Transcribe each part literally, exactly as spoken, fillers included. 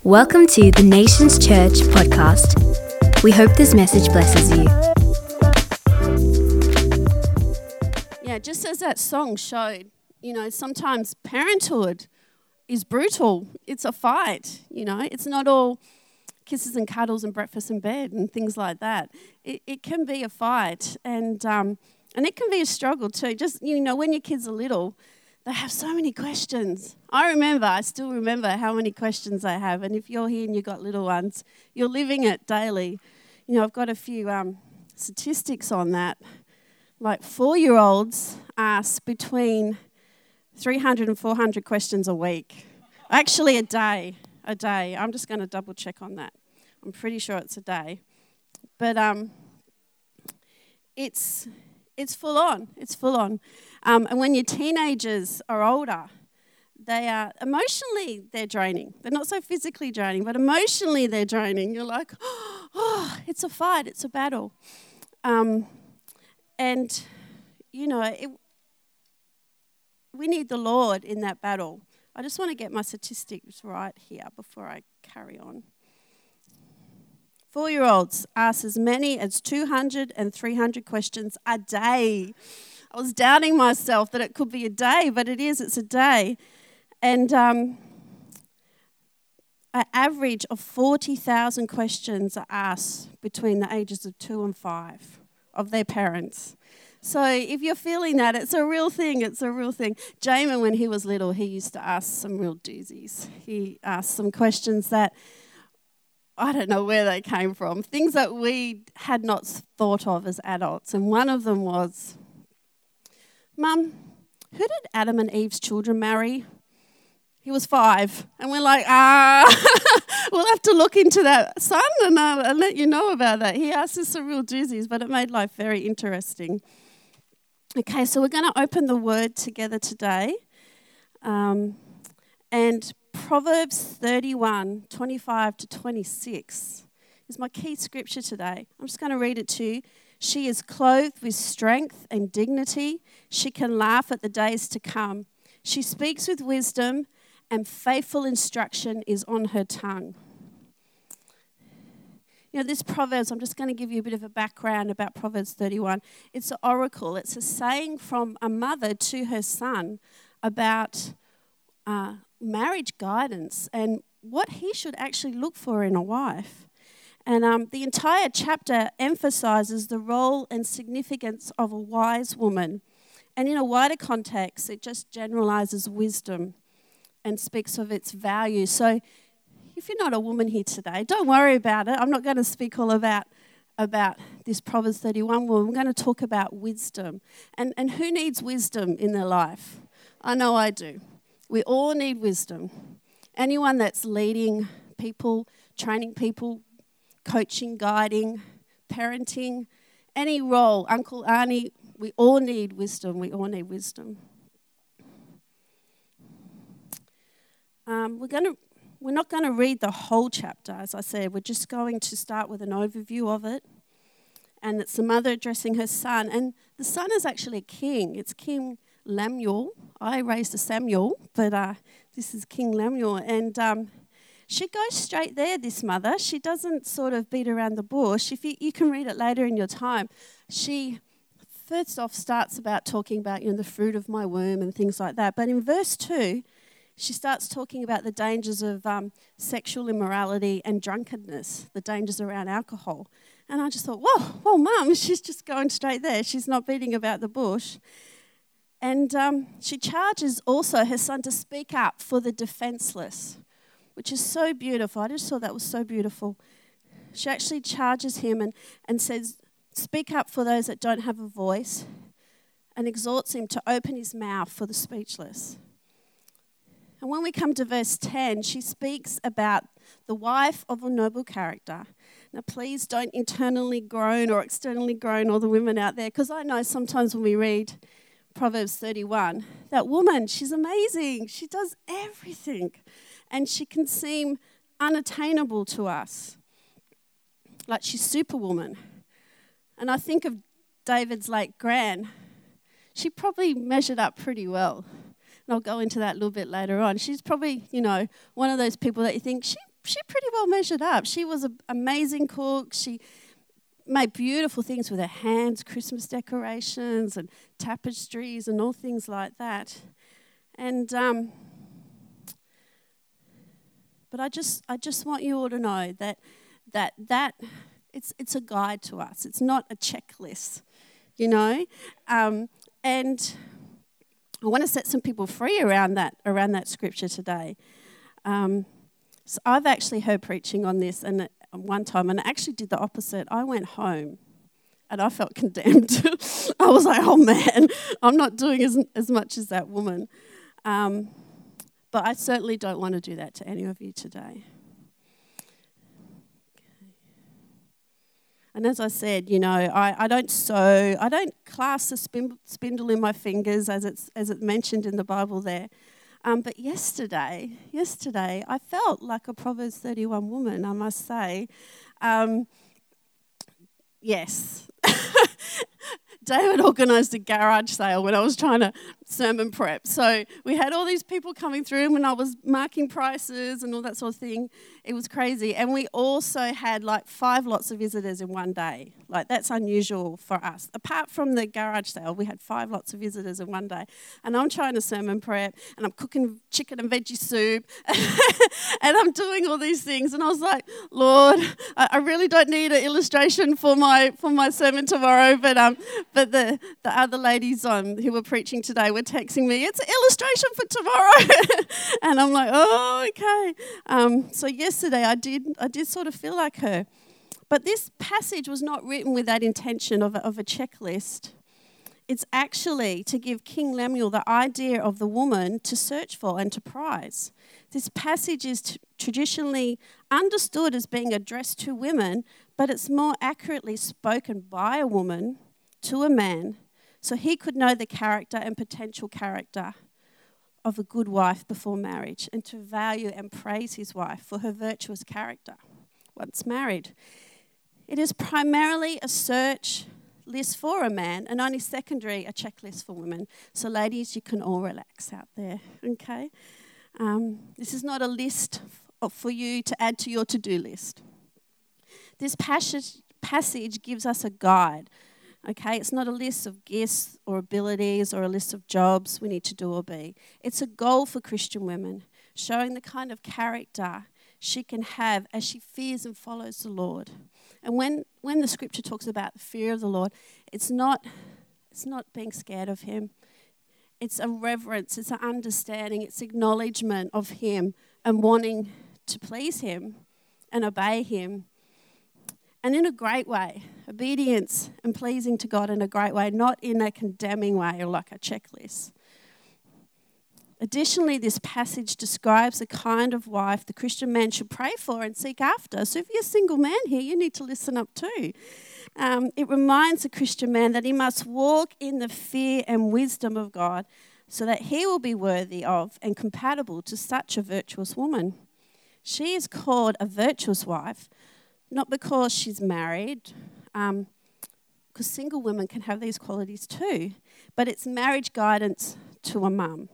Welcome to the Nations Church podcast. We hope this message blesses you. Yeah, just as that song showed, you know, sometimes parenthood is brutal. It's a fight, you know. It's not all kisses and cuddles and breakfast in bed and things like that. It, it can be a fight, and um, and it can be a struggle too. Just, you know, when your kids are little, they have so many questions. I remember, I still remember how many questions they have. And if you're here and you've got little ones, you're living it daily. You know, I've got a few um, statistics on that. Like four-year-olds ask between three hundred and four hundred questions a week. Actually, a day, a day. I'm just going to double check on that. I'm pretty sure it's a day. But um, it's it's full on. It's full on. Um, and when your teenagers are older, they are emotionally, they're draining. They're not so physically draining, but emotionally they're draining. You're like, oh, it's a fight, it's a battle. Um, and, you know, it, we need the Lord in that battle. I just want to get my statistics right here before I carry on. Four-year-olds ask as many as two hundred and three hundred questions a day. I was doubting myself that it could be a day, but it is, it's a day. And um, an average of forty thousand questions are asked between the ages of two and five of their parents. So if you're feeling that, it's a real thing, it's a real thing. Jamin, when he was little, he used to ask some real doozies. He asked some questions that I don't know where they came from, things that we had not thought of as adults. And one of them was, Mum, who did Adam and Eve's children marry? He was five. And we're like, ah, we'll have to look into that, son, and, uh, and let you know about that. He asked us some real doozies, but it made life very interesting. Okay, so we're going to open the Word together today. Um, and Proverbs thirty-one, twenty-five to twenty-six is my key scripture today. I'm just going to read it to you. She is clothed with strength and dignity. She can laugh at the days to come. She speaks with wisdom, and faithful instruction is on her tongue. You know, this Proverbs, I'm just going to give you a bit of a background about Proverbs thirty-one. It's an oracle. It's a saying from a mother to her son about uh, marriage guidance and what he should actually look for in a wife. And um, the entire chapter emphasizes the role and significance of a wise woman. And in a wider context, it just generalizes wisdom and speaks of its value. So if you're not a woman here today, don't worry about it. I'm not going to speak all about, about this Proverbs thirty-one woman. We're going to talk about wisdom. And, and who needs wisdom in their life? I know I do. We all need wisdom. Anyone that's leading people, training people, coaching, guiding, parenting, any role, uncle, auntie, we all need wisdom. We all need wisdom. Um, we're going to, we're not going to read the whole chapter, as I said. We're just going to start with an overview of it. And it's the mother addressing her son. And the son is actually a king. It's King Lemuel. I raised a Samuel, but uh, this is King Lemuel. And um, she goes straight there, this mother. She doesn't sort of beat around the bush. If you, you can read it later in your time. She first off starts about talking about, you know, the fruit of my womb and things like that. But in verse two, she starts talking about the dangers of um, sexual immorality and drunkenness, the dangers around alcohol. And I just thought, whoa, whoa, Mum, she's just going straight there. She's not beating about the bush. And um, she charges also her son to speak up for the defenseless, which is so beautiful. I just thought that was so beautiful. She actually charges him and, and says, speak up for those that don't have a voice, and exhorts him to open his mouth for the speechless. And when we come to verse ten, she speaks about the wife of a noble character. Now, please don't internally groan or externally groan, all the women out there, because I know sometimes when we read Proverbs thirty-one, that woman, she's amazing. She does everything. And she can seem unattainable to us, like she's superwoman. And I think of David's late gran. She probably measured up pretty well. And I'll go into that a little bit later on. She's probably, you know, one of those people that you think, she she pretty well measured up. She was an amazing cook. She made beautiful things with her hands, Christmas decorations and tapestries and all things like that. And um, but I just I just want you all to know that that that it's it's a guide to us. It's not a checklist, you know. Um, and I want to set some people free around that around that scripture today. Um, so I've actually heard preaching on this and one time, and I actually did the opposite. I went home, and I felt condemned. I was like, "Oh man, I'm not doing as as much as that woman." Um, but I certainly don't want to do that to any of you today. And as I said, you know, I, I don't sew, I don't clasp the spin, spindle in my fingers as it's as it's mentioned in the Bible there. Um, but yesterday, yesterday, I felt like a Proverbs thirty-one woman, I must say. Um, yes. David organised a garage sale when I was trying to sermon prep. So we had all these people coming through, and when I was marking prices and all that sort of thing, it was crazy. And we also had like five lots of visitors in one day. Like, that's unusual for us. Apart from the garage sale, we had five lots of visitors in one day. And I'm trying to sermon prep, and I'm cooking chicken and veggie soup, and I'm doing all these things. And I was like, Lord, I, I really don't need an illustration for my for my sermon tomorrow, but um. But the, the other ladies um, who were preaching today were texting me, it's an illustration for tomorrow. And I'm like, oh, okay. Um, so yesterday I did I did sort of feel like her. But this passage was not written with that intention of a, of a checklist. It's actually to give King Lemuel the idea of the woman to search for and to prize. This passage is t- traditionally understood as being addressed to women, but it's more accurately spoken by a woman to a man, so he could know the character and potential character of a good wife before marriage, and to value and praise his wife for her virtuous character once married. It is primarily a search list for a man, and only secondary a checklist for women. So ladies, you can all relax out there, okay? Um, this is not a list f- for you to add to your to-do list. This passage, passage gives us a guide. Okay, it's not a list of gifts or abilities or a list of jobs we need to do or be. It's a goal for Christian women, showing the kind of character she can have as she fears and follows the Lord. And when, when the scripture talks about the fear of the Lord, it's not, it's not being scared of him. It's a reverence, it's an understanding, it's acknowledgement of him and wanting to please him and obey him. And in a great way, obedience and pleasing to God in a great way, not in a condemning way or like a checklist. Additionally, this passage describes the kind of wife the Christian man should pray for and seek after. So if you're a single man here, you need to listen up too. Um, it reminds the Christian man that he must walk in the fear and wisdom of God so that he will be worthy of and compatible to such a virtuous woman. She is called a virtuous wife, not because she's married, um, because single women can have these qualities too, but it's marriage guidance to a mum.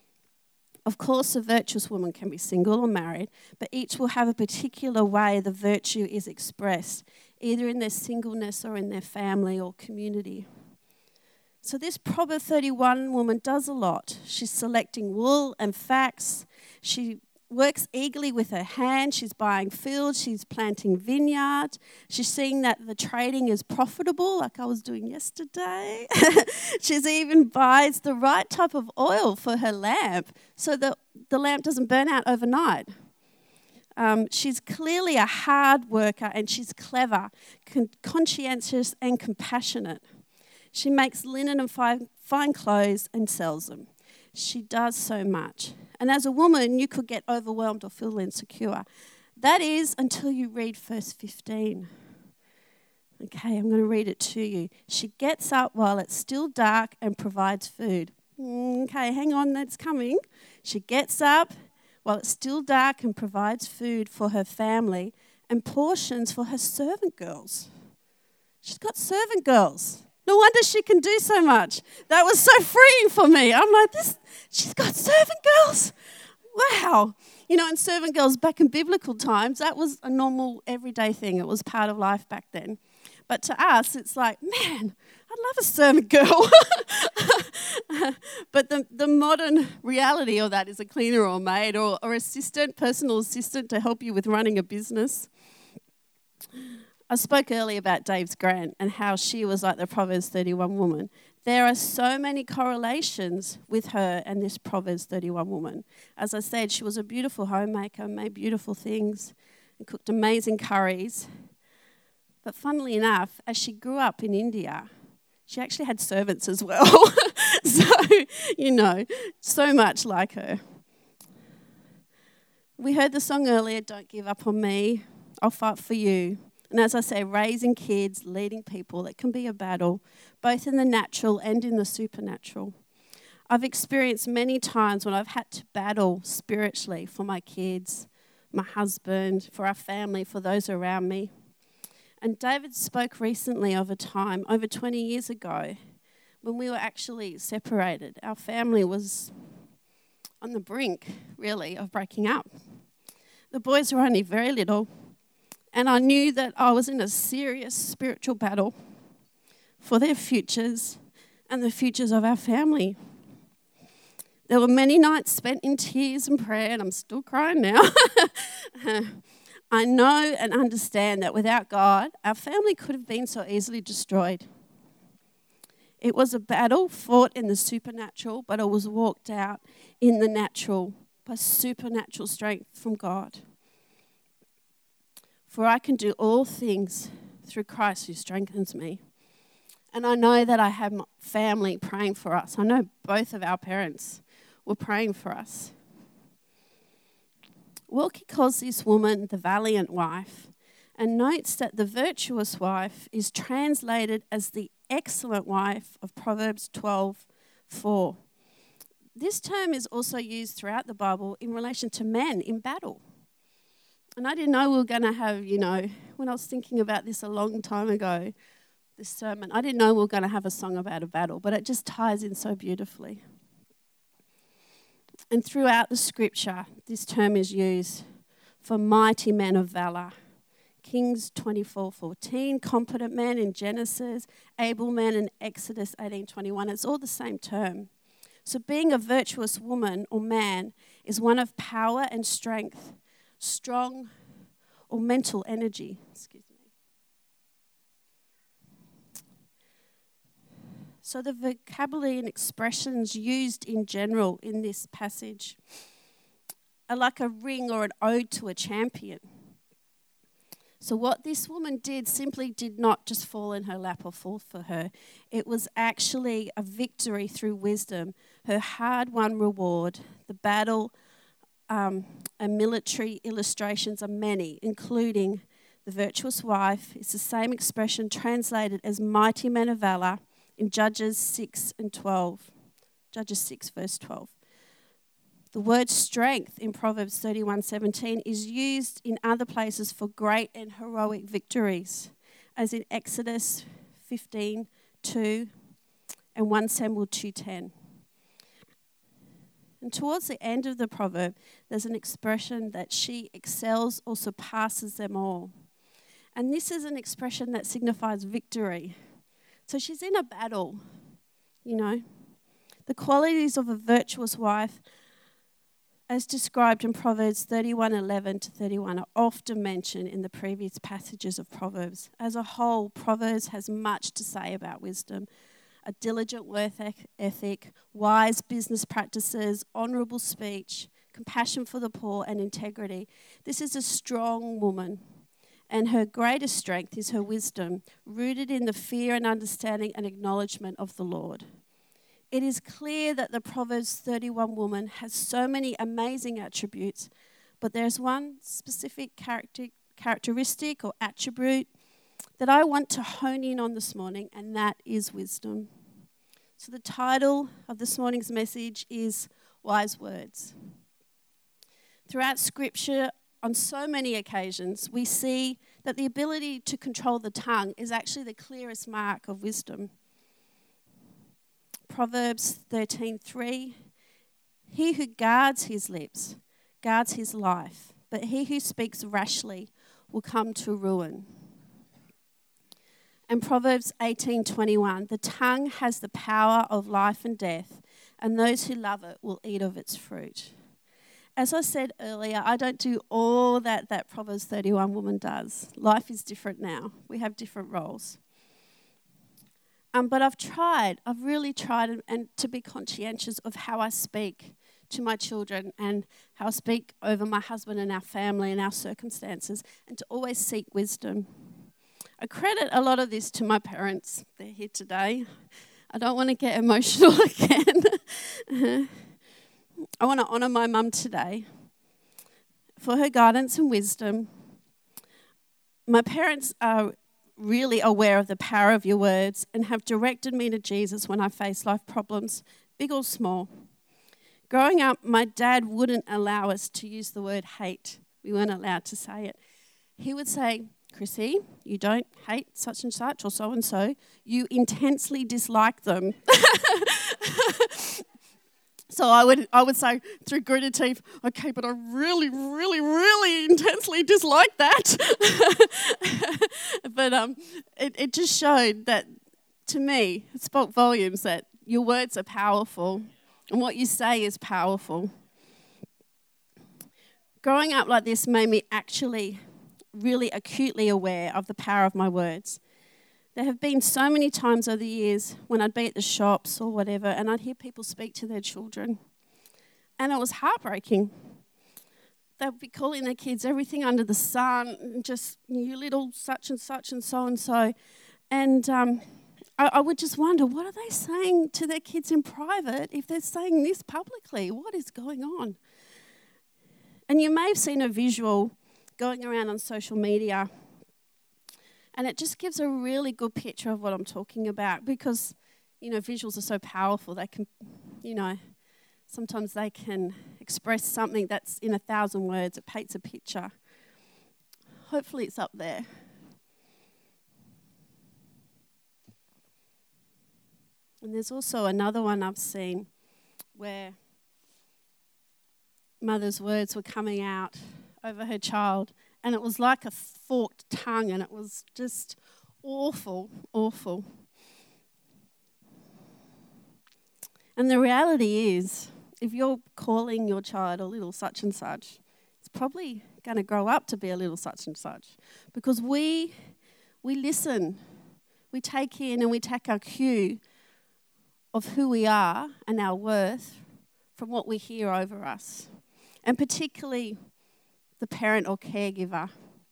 Of course, a virtuous woman can be single or married, but each will have a particular way the virtue is expressed, either in their singleness or in their family or community. So this Proverbs thirty-one woman does a lot. She's selecting wool and flax. She works eagerly with her hand. She's buying fields. She's planting vineyard. She's seeing that the trading is profitable, like I was doing yesterday. She's even buys the right type of oil for her lamp so that the lamp doesn't burn out overnight. Um, she's clearly a hard worker, and she's clever, con- conscientious and compassionate. She makes linen and fine, fine clothes and sells them. She does so much. And as a woman, you could get overwhelmed or feel insecure. That is until you read verse fifteen. Okay, I'm going to read it to you. She gets up while it's still dark and provides food. Okay, hang on, that's coming. She gets up while it's still dark and provides food for her family and portions for her servant girls. She's got servant girls. No wonder she can do so much. That was so freeing for me. I'm like, this. She's got servant girls. Wow. You know, and servant girls back in biblical times, that was a normal everyday thing. It was part of life back then. But to us, it's like, man, I'd love a servant girl. But the, the modern reality of that is a cleaner or maid or, or assistant, personal assistant to help you with running a business. I spoke earlier about Dave's Grant and how she was like the Proverbs thirty-one woman. There are so many correlations with her and this Proverbs thirty-one woman. As I said, she was a beautiful homemaker, made beautiful things, and cooked amazing curries. But funnily enough, as she grew up in India, she actually had servants as well. So, you know, so much like her. We heard the song earlier, Don't Give Up on Me, I'll Fight for You. And as I say, raising kids, leading people, it can be a battle, both in the natural and in the supernatural. I've experienced many times when I've had to battle spiritually for my kids, my husband, for our family, for those around me. And David spoke recently of a time, over twenty years ago, when we were actually separated. Our family was on the brink, really, of breaking up. The boys were only very little, and I knew that I was in a serious spiritual battle for their futures and the futures of our family. There were many nights spent in tears and prayer, and I'm still crying now. I know and understand that without God, our family could have been so easily destroyed. It was a battle fought in the supernatural, but it was walked out in the natural by supernatural strength from God. For I can do all things through Christ who strengthens me. And I know that I have my family praying for us. I know both of our parents were praying for us. Wilkie calls this woman the valiant wife and notes that the virtuous wife is translated as the excellent wife of Proverbs twelve four. This term is also used throughout the Bible in relation to men in battle. And I didn't know we were going to have, you know, when I was thinking about this a long time ago, this sermon, I didn't know we were going to have a song about a battle, but it just ties in so beautifully. And throughout the scripture, this term is used for mighty men of valor. Kings twenty-four fourteen, competent men in Genesis, able men in Exodus eighteen twenty-one. It's all the same term. So being a virtuous woman or man is one of power and strength, strong or mental energy. Excuse me. So the vocabulary and expressions used in general in this passage are like a ring or an ode to a champion. So what this woman did simply did not just fall in her lap or fall for her. It was actually a victory through wisdom, her hard-won reward. The battle um, and military illustrations are many, including the virtuous wife. It's the same expression translated as mighty men of valor in Judges six and twelve. Judges six, verse twelve. The word strength in Proverbs thirty-one seventeen is used in other places for great and heroic victories, as in Exodus fifteen two and First Samuel two ten. And towards the end of the proverb, there's an expression that she excels or surpasses them all. And this is an expression that signifies victory. So she's in a battle, you know. The qualities of a virtuous wife, as described in Proverbs thirty-one eleven to thirty-one, are often mentioned in the previous passages of Proverbs. As a whole, Proverbs has much to say about wisdom, a diligent work ethic, wise business practices, honourable speech, compassion for the poor, and integrity. This is a strong woman, and her greatest strength is her wisdom, rooted in the fear and understanding and acknowledgement of the Lord. It is clear that the Proverbs thirty-one woman has so many amazing attributes, but there's one specific character, characteristic or attribute that I want to hone in on this morning, and that is wisdom. So the title of this morning's message is Wise Words. Throughout Scripture, on so many occasions, we see that the ability to control the tongue is actually the clearest mark of wisdom. Proverbs thirteen three, he who guards his lips guards his life, but he who speaks rashly will come to ruin. And Proverbs eighteen twenty-one, the tongue has the power of life and death, and those who love it will eat of its fruit. As I said earlier, I don't do all that that Proverbs thirty-one woman does. Life is different now. We have different roles. Um, but I've tried, I've really tried and, and to be conscientious of how I speak to my children and how I speak over my husband and our family and our circumstances, and to always seek wisdom. I credit a lot of this to my parents. They're here today. I don't want to get emotional again. I want to honour my mum today for her guidance and wisdom. My parents are really aware of the power of your words and have directed me to Jesus when I face life problems, big or small. Growing up, my dad wouldn't allow us to use the word hate. We weren't allowed to say it. He would say, Chrissy, you don't hate such and such or so-and-so. You intensely dislike them. So I would I would say through gritted teeth, okay, but I really, really, really intensely dislike that. But um, it, it just showed that, to me, it spoke volumes that your words are powerful and what you say is powerful. Growing up like this made me actually really acutely aware of the power of my words. There have been so many times over the years when I'd be at the shops or whatever and I'd hear people speak to their children. And it was heartbreaking. They'd be calling their kids everything under the sun, just you little such and such and so and so. And um, I, I would just wonder, what are they saying to their kids in private if they're saying this publicly? What is going on? And you may have seen a visual going around on social media. And it just gives a really good picture of what I'm talking about because, you know, visuals are so powerful. They can, you know, sometimes they can express something that's in a thousand words. It paints a picture. Hopefully it's up there. And there's also another one I've seen where mother's words were coming out over her child. And it was like a forked tongue, and it was just awful, awful. And the reality is, if you're calling your child a little such and such, it's probably going to grow up to be a little such and such. Because we we listen, we take in and we take our cue of who we are and our worth from what we hear over us. And particularly the parent or caregiver.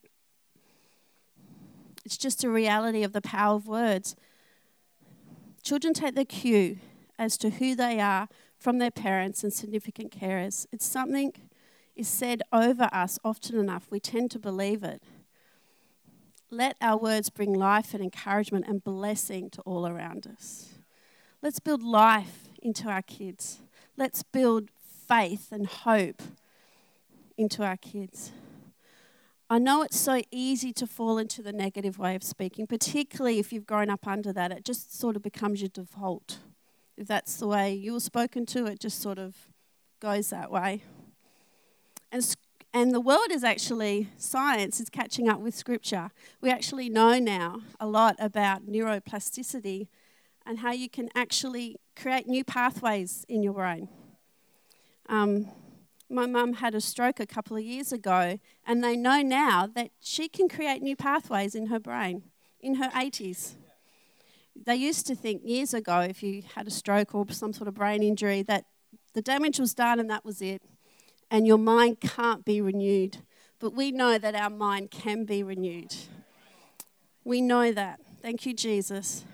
It's just a reality of the power of words. Children take their cue as to who they are from their parents and significant carers. It's something is said over us often enough, we tend to believe it. Let our words bring life and encouragement and blessing to all around us. Let's build life into our kids. Let's build faith and hope into our kids. I know it's so easy to fall into the negative way of speaking, particularly if you've grown up under that. It just sort of becomes your default. If that's the way you were spoken to, it just sort of goes that way. And and the world is actually, science is catching up with scripture. We actually know now a lot about neuroplasticity and how you can actually create new pathways in your brain. Um, My mum had a stroke a couple of years ago, and they know now that she can create new pathways in her brain in her eighties. They used to think years ago if you had a stroke or some sort of brain injury that the damage was done and that was it, and your mind can't be renewed. But we know that our mind can be renewed. We know that. Thank you, Jesus.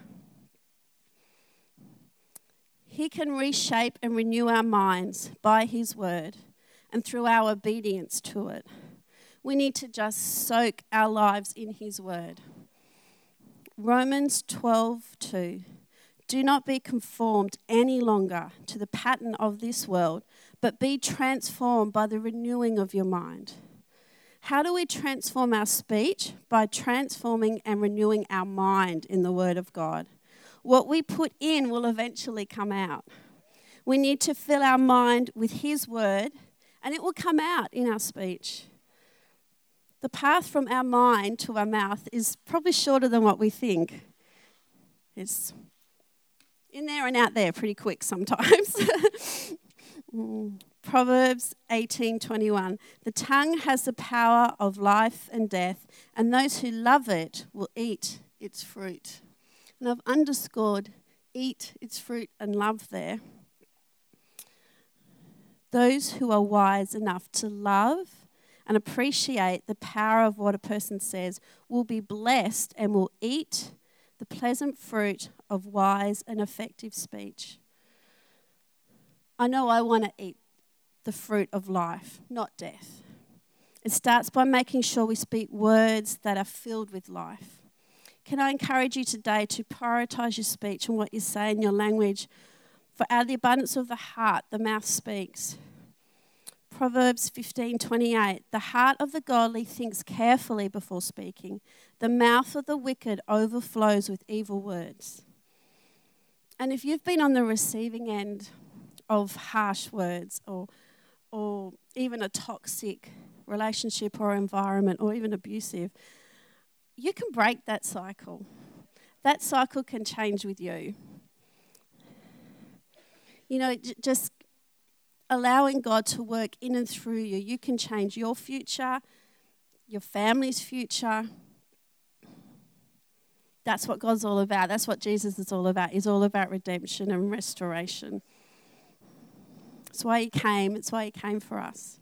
He can reshape and renew our minds by his word and through our obedience to it. We need to just soak our lives in his word. Romans twelve two. Do not be conformed any longer to the pattern of this world, but be transformed by the renewing of your mind. How do we transform our speech? By transforming and renewing our mind in the word of God. What we put in will eventually come out. We need to fill our mind with his word and it will come out in our speech. The path from our mind to our mouth is probably shorter than what we think. It's in there and out there pretty quick sometimes. mm. Proverbs eighteen twenty-one. The tongue has the power of life and death, and those who love it will eat its fruit. And I've underscored eat its fruit and love there. Those who are wise enough to love and appreciate the power of what a person says will be blessed and will eat the pleasant fruit of wise and effective speech. I know I want to eat the fruit of life, not death. It starts by making sure we speak words that are filled with life. Can I encourage you today to prioritize your speech and what you say in your language? For out of the abundance of the heart, the mouth speaks. Proverbs fifteen twenty-eight. The heart of the godly thinks carefully before speaking. The mouth of the wicked overflows with evil words. And if you've been on the receiving end of harsh words or or even a toxic relationship or environment or even abusive, you can break that cycle. That cycle can change with you. You know, j- just allowing God to work in and through you, you can change your future, your family's future. That's what God's all about. That's what Jesus is all about. He's all about redemption and restoration. That's why he came. It's why he came for us.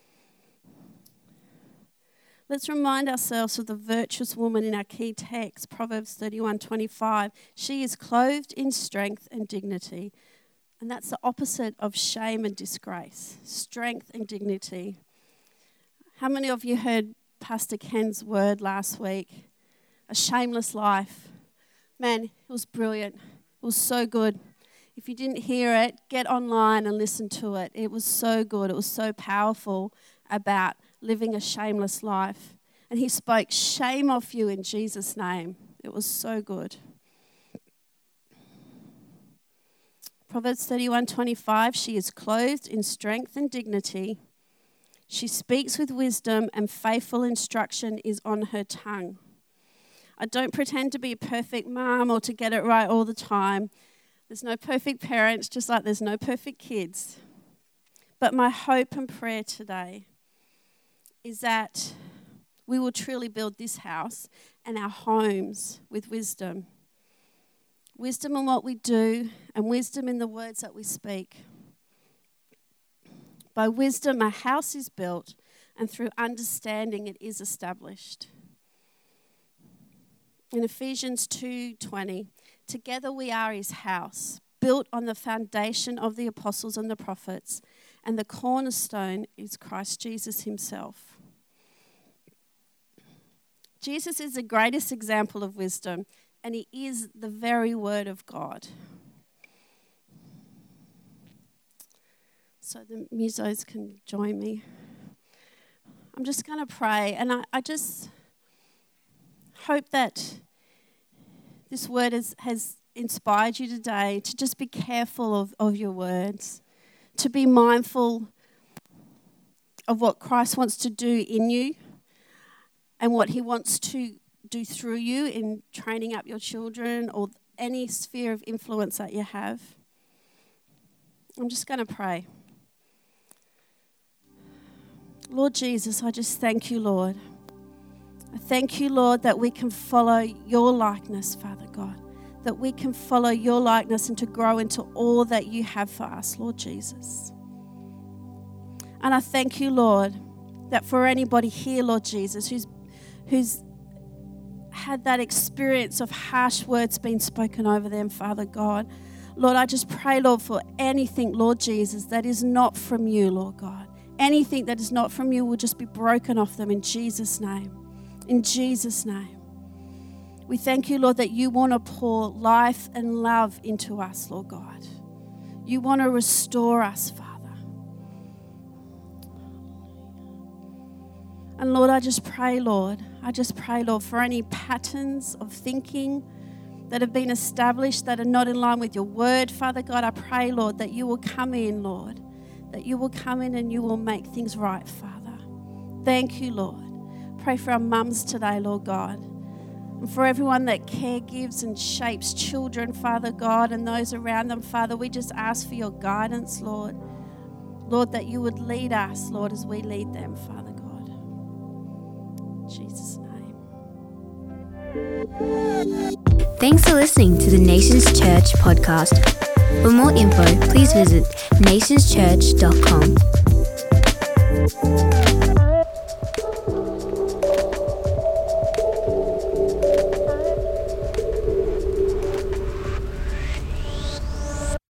Let's remind ourselves of the virtuous woman in our key text, Proverbs thirty-one twenty-five. She is clothed in strength and dignity. And that's the opposite of shame and disgrace. Strength and dignity. How many of you heard Pastor Ken's word last week? A shameless life. Man, it was brilliant. It was so good. If you didn't hear it, get online and listen to it. It was so good. It was so powerful about living a shameless life. And he spoke shame off you in Jesus' name. It was so good. Proverbs thirty-one twenty-five, she is clothed in strength and dignity. She speaks with wisdom, and faithful instruction is on her tongue. I don't pretend to be a perfect mom or to get it right all the time. There's no perfect parents, just like there's no perfect kids. But my hope and prayer today is that we will truly build this house and our homes with wisdom. Wisdom in what we do and wisdom in the words that we speak. By wisdom, a house is built, and through understanding, it is established. In Ephesians two twenty, together we are his house, built on the foundation of the apostles and the prophets, and the cornerstone is Christ Jesus himself. Jesus is the greatest example of wisdom, and he is the very word of God. So the musos can join me. I'm just going to pray, and I, I just hope that this word has, has inspired you today to just be careful of, of your words, to be mindful of what Christ wants to do in you and what he wants to do through you in training up your children or any sphere of influence that you have. I'm just going to pray. Lord Jesus, I just thank you, Lord. I thank you, Lord, that we can follow your likeness, Father God, that we can follow your likeness and to grow into all that you have for us, Lord Jesus. And I thank you, Lord, that for anybody here, Lord Jesus, who's who's had that experience of harsh words being spoken over them, Father God. Lord, I just pray, Lord, for anything, Lord Jesus, that is not from you, Lord God. Anything that is not from you will just be broken off them in Jesus' name. In Jesus' name. We thank you, Lord, that you want to pour life and love into us, Lord God. You want to restore us, Father. And Lord, I just pray, Lord, I just pray, Lord, for any patterns of thinking that have been established that are not in line with your word, Father God. I pray, Lord, that you will come in, Lord, that you will come in and you will make things right, Father. Thank you, Lord. Pray for our mums today, Lord God. And for everyone that care gives and shapes children, Father God, and those around them, Father, we just ask for your guidance, Lord. Lord, that you would lead us, Lord, as we lead them, Father God. In Jesus' name. Thanks for listening to the Nations Church podcast. For more info, please visit nations church dot com.